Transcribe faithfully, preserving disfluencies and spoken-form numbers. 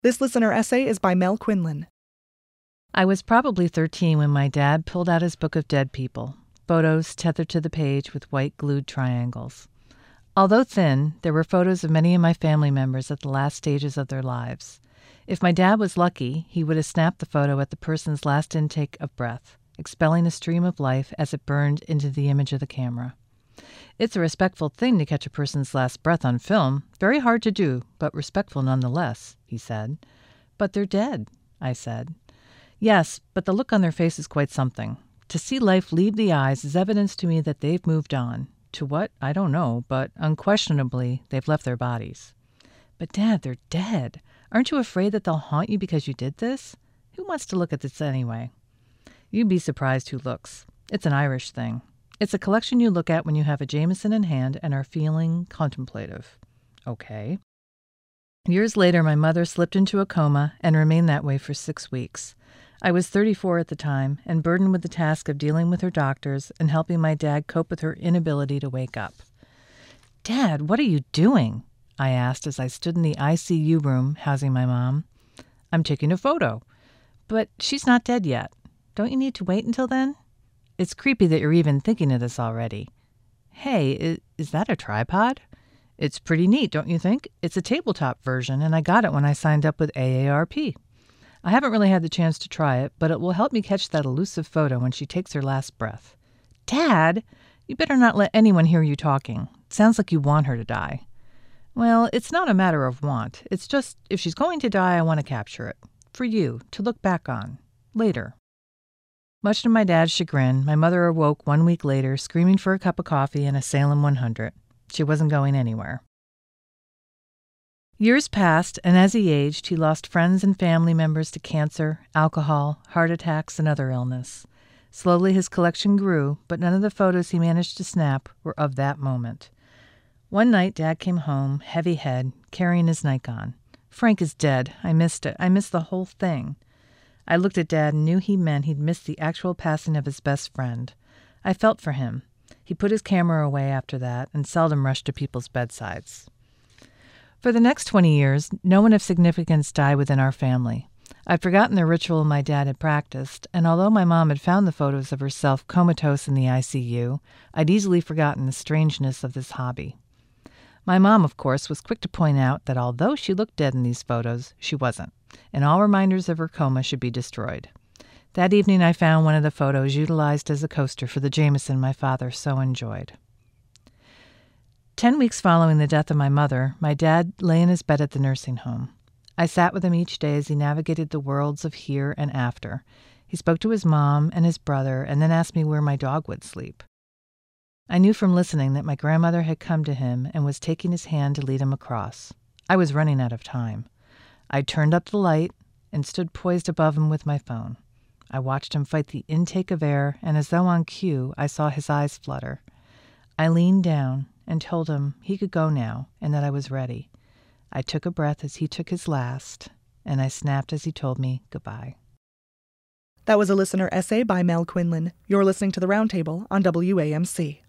This listener essay is by Mel Quinlan. I was probably thirteen when my dad pulled out his book of dead people, photos tethered to the page with white glued triangles. Although thin, there were photos of many of my family members at the last stages of their lives. If my dad was lucky, he would have snapped the photo at the person's last intake of breath, expelling a stream of life as it burned into the image of the camera. It's a respectful thing to catch a person's last breath on film. Very hard to do, but respectful nonetheless, he said. But they're dead, I said. Yes, but the look on their face is quite something. To see life leave the eyes is evidence to me that they've moved on. To what? I don't know, but unquestionably, they've left their bodies. But Dad, they're dead. Aren't you afraid that they'll haunt you because you did this? Who wants to look at this anyway? You'd be surprised who looks. It's an Irish thing. It's a collection you look at when you have a Jameson in hand and are feeling contemplative. Okay. Years later, my mother slipped into a coma and remained that way for six weeks. I was thirty-four at the time and burdened with the task of dealing with her doctors and helping my dad cope with her inability to wake up. Dad, what are you doing? I asked as I stood in the I C U room housing my mom. I'm taking a photo. But she's not dead yet. Don't you need to wait until then? It's creepy that you're even thinking of this already. Hey, is, is that a tripod? It's pretty neat, don't you think? It's a tabletop version, and I got it when I signed up with A A R P. I haven't really had the chance to try it, but it will help me catch that elusive photo when she takes her last breath. Dad, you better not let anyone hear you talking. It sounds like you want her to die. Well, it's not a matter of want. It's just, if she's going to die, I want to capture it. For you, to look back on. Later. Much to my dad's chagrin, my mother awoke one week later, screaming for a cup of coffee and a Salem one hundred. She wasn't going anywhere. Years passed, and as he aged, he lost friends and family members to cancer, alcohol, heart attacks, and other illness. Slowly his collection grew, but none of the photos he managed to snap were of that moment. One night, Dad came home, heavy head, carrying his Nikon. Frank is dead. I missed it. I missed the whole thing. I looked at Dad and knew he meant he'd missed the actual passing of his best friend. I felt for him. He put his camera away after that and seldom rushed to people's bedsides. For the next twenty years, no one of significance died within our family. I'd forgotten the ritual my dad had practiced, and although my mom had found the photos of herself comatose in the I C U, I'd easily forgotten the strangeness of this hobby. My mom, of course, was quick to point out that although she looked dead in these photos, she wasn't, and all reminders of her coma should be destroyed. That evening I found one of the photos utilized as a coaster for the Jameson my father so enjoyed. Ten weeks following the death of my mother, my dad lay in his bed at the nursing home. I sat with him each day as he navigated the worlds of here and after. He spoke to his mom and his brother and then asked me where my dog would sleep. I knew from listening that my grandmother had come to him and was taking his hand to lead him across. I was running out of time. I turned up the light and stood poised above him with my phone. I watched him fight the intake of air, and as though on cue, I saw his eyes flutter. I leaned down and told him he could go now and that I was ready. I took a breath as he took his last, and I snapped as he told me goodbye. That was a listener essay by Mel Quinlan. You're listening to The Roundtable on W A M C.